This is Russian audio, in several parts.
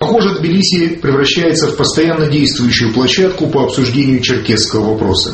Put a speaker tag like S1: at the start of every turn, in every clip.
S1: Похоже, Тбилиси превращается в постоянно действующую площадку по обсуждению черкесского вопроса.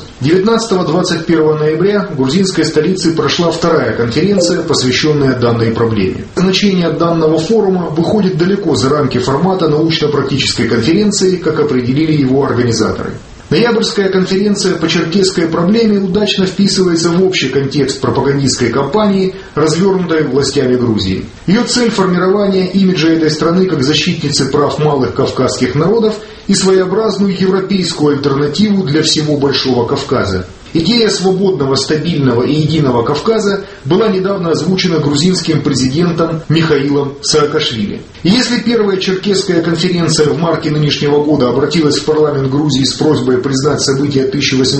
S1: 19-21 ноября в грузинской столице прошла вторая конференция, посвященная данной проблеме. Значение данного форума выходит далеко за рамки формата научно-практической конференции, как определили его организаторы. Ноябрьская конференция по черкесской проблеме удачно вписывается в общий контекст пропагандистской кампании, развернутой властями Грузии. Ее цель – формирование имиджа этой страны как защитницы прав малых кавказских народов и своеобразную европейскую альтернативу для всего Большого Кавказа. Идея свободного, стабильного и единого Кавказа была недавно озвучена грузинским президентом Михаилом Саакашвили. И если первая черкесская конференция в марте нынешнего года обратилась в парламент Грузии с просьбой признать события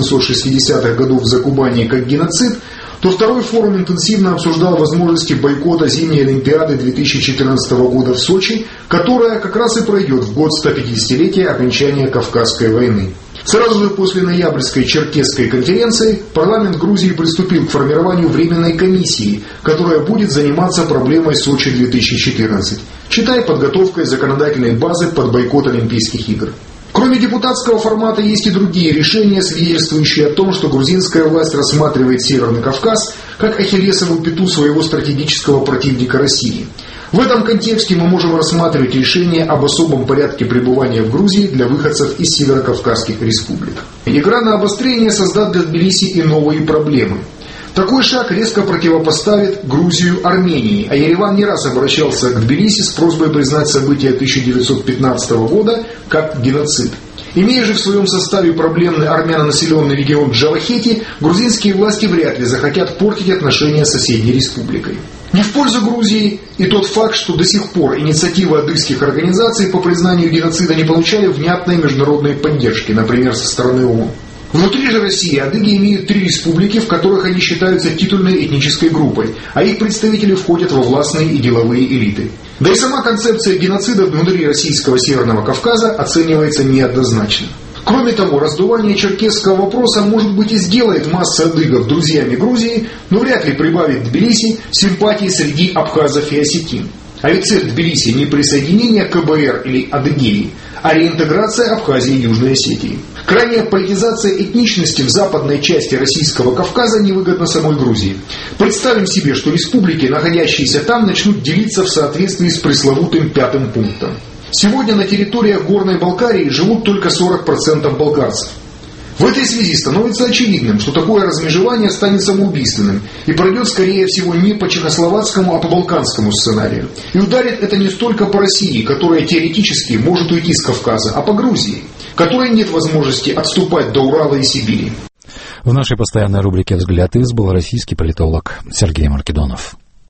S1: 1860-х годов в Закубании как геноцид, то второй форум интенсивно обсуждал возможности бойкота зимней Олимпиады 2014 года в Сочи, которая как раз и пройдет в год 150-летия окончания Кавказской войны. Сразу же после ноябрьской черкесской конференции парламент Грузии приступил к формированию временной комиссии, которая будет заниматься проблемой Сочи 2014, читай подготовкой законодательной базы под бойкот Олимпийских игр. Кроме депутатского формата есть и другие решения, свидетельствующие о том, что грузинская власть рассматривает Северный Кавказ как ахиллесову пяту своего стратегического противника России. В этом контексте мы можем рассматривать решение об особом порядке пребывания в Грузии для выходцев из северокавказских республик. Игра на обострение создаст для Тбилиси и новые проблемы. Такой шаг резко противопоставит Грузию Армении, а Ереван не раз обращался к Тбилиси с просьбой признать события 1915 года как геноцид. Имея же в своем составе проблемный армянонаселенный регион Джавахети, грузинские власти вряд ли захотят портить отношения с соседней республикой. Не в пользу Грузии и тот факт, что до сих пор инициативы адыгских организаций по признанию геноцида не получали внятной международной поддержки, например, со стороны ООН. Внутри же России адыги имеют 3 республики, в которых они считаются титульной этнической группой, а их представители входят во властные и деловые элиты. Да и сама концепция геноцида внутри российского Северного Кавказа оценивается неоднозначно. Кроме того, раздувание черкесского вопроса, может быть, и сделает массу адыгов друзьями Грузии, но вряд ли прибавит Тбилиси симпатии среди абхазов и осетин. А ведь цель Тбилиси не присоединение к КБР или Адыгеи, а реинтеграция Абхазии и Южной Осетии. Крайняя политизация этничности в западной части Российского Кавказа невыгодна самой Грузии. Представим себе, что республики, находящиеся там, начнут делиться в соответствии с пресловутым 5-м пунктом. Сегодня на территориях Горной Балкарии живут только 40% болгарцев. В этой связи становится очевидным, что такое размежевание станет самоубийственным и пройдет, скорее всего, не по чехословацкому, а по балканскому сценарию. И ударит это не столько по России, которая теоретически может уйти с Кавказа, а по Грузии, которой нет возможности отступать до Урала и Сибири.
S2: В нашей постоянной рубрике «Взгляд из» был российский политолог Сергей Маркедонов.